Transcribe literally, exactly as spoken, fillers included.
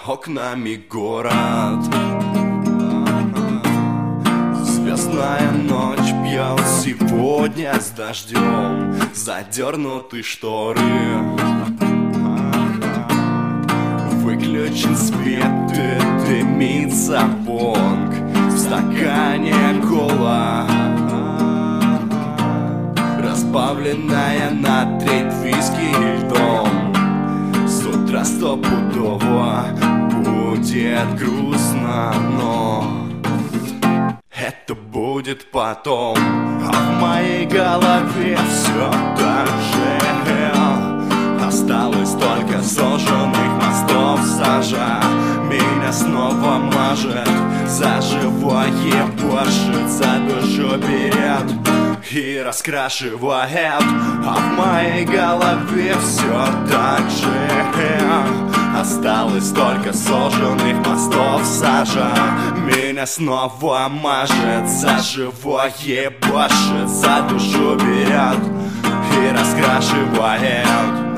окнами город. Звездная ночь бьет сегодня с дождем, задернуты шторы. Выключен свет и дымится бонг, в стакане кола, разбавленная на треть виски и льдом. С утра стопудово будет грустно, но это будет потом. А в моей голове все так же, осталось только сожженных мостов сажа. Меня снова мажет, за живое борщит, за душу берет и раскрашивает. А в моей голове все так же, осталось только сожженных мостов сажа. Меня снова мажет, за живое борщит, за душу берет и раскрашивает.